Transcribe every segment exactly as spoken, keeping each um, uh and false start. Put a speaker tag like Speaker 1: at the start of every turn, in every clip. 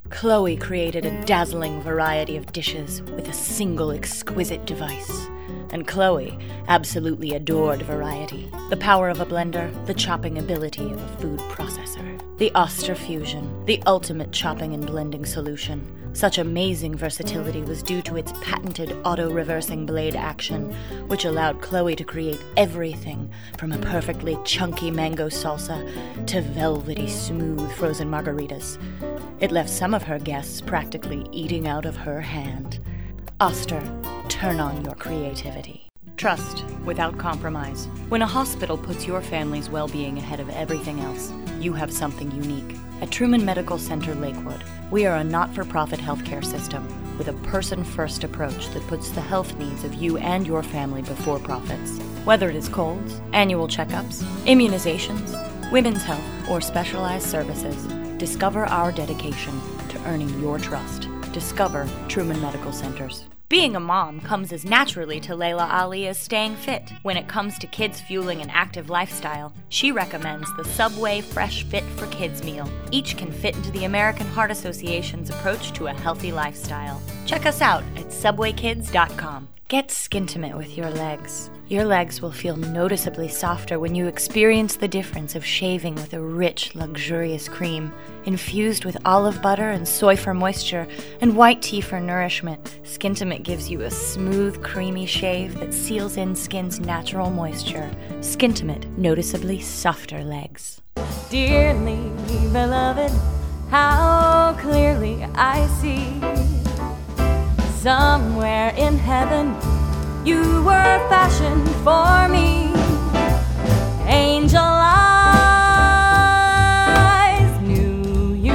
Speaker 1: Chloe created a dazzling variety of dishes with a single exquisite device. And Chloe absolutely adored variety. The power of a blender, the chopping ability of a food processor. The Oster Fusion, the ultimate chopping and blending solution. Such amazing versatility was due to its patented auto-reversing blade action, which allowed Chloe to create everything from a perfectly chunky mango salsa to velvety smooth frozen margaritas. It left some of her guests practically eating out of her hand. Oster, turn on your creativity. Trust without compromise. When a hospital puts your family's well-being ahead of everything else, you have something unique. At Truman Medical Center Lakewood, we are a not-for-profit healthcare system with a person-first approach that puts the health needs of you and your family before profits. Whether it is colds, annual checkups, immunizations, women's health, or specialized services, discover our dedication to earning your trust. Discover Truman Medical Centers. Being a mom comes as naturally to Layla Ali as staying fit. When it comes to kids fueling an active lifestyle, she recommends the Subway Fresh Fit for Kids meal. Each can fit into the American Heart Association's approach to a healthy lifestyle. Check us out at subway kids dot com. Get skintimate with your legs. Your legs will feel noticeably softer when you experience the difference of shaving with a rich, luxurious cream. Infused with olive butter and soy for moisture and white tea for nourishment, Skintimate gives you a smooth, creamy shave that seals in skin's natural moisture. Skintimate, noticeably softer legs.
Speaker 2: Dearly beloved, how clearly I see. Somewhere in heaven, you were fashioned for me. Angel eyes knew you.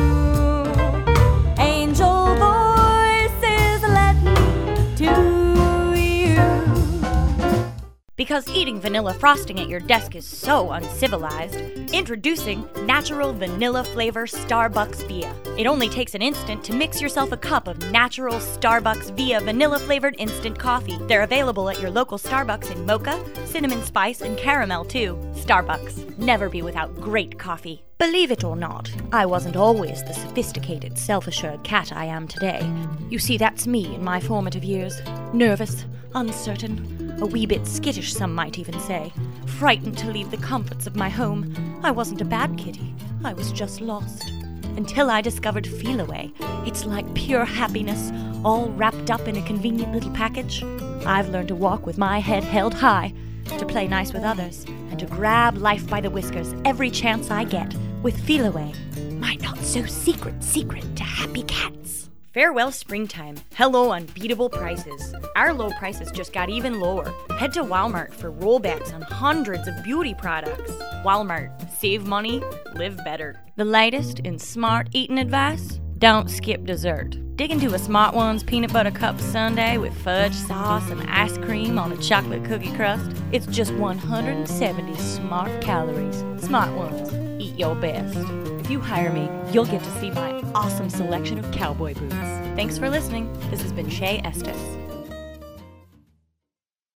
Speaker 2: Angel voices led me to you.
Speaker 1: Because eating vanilla frosting at your desk is so uncivilized, introducing natural vanilla flavor Starbucks Via. It only takes an instant to mix yourself a cup of natural Starbucks Via vanilla-flavored instant coffee. They're available at your local Starbucks in mocha, cinnamon spice, and caramel, too. Starbucks. Never be without great coffee. Believe it or not, I wasn't always the sophisticated, self-assured cat I am today. You see, that's me in my formative years. Nervous, uncertain, a wee bit skittish, some might even say. Frightened to leave the comforts of my home. I wasn't a bad kitty. I was just lost. Until I discovered Feel-Away. It's like pure happiness, all wrapped up in a convenient little package. I've learned to walk with my head held high, to play nice with others, and to grab life by the whiskers every chance I get with Feel-Away, my not-so-secret secret to happy cats. Farewell springtime. Hello unbeatable prices. Our low prices just got even lower. Head to Walmart for rollbacks on hundreds of beauty products. Walmart. Save money, live better. The latest in smart eating advice? Don't skip dessert. Dig into a Smart Ones peanut butter cup sundae with fudge sauce and ice cream on a chocolate cookie crust. It's just one hundred seventy smart calories. Smart Ones. Eat your best. If you hire me, you'll get to see my awesome selection of cowboy boots. Thanks for listening. This has been Shay Estes.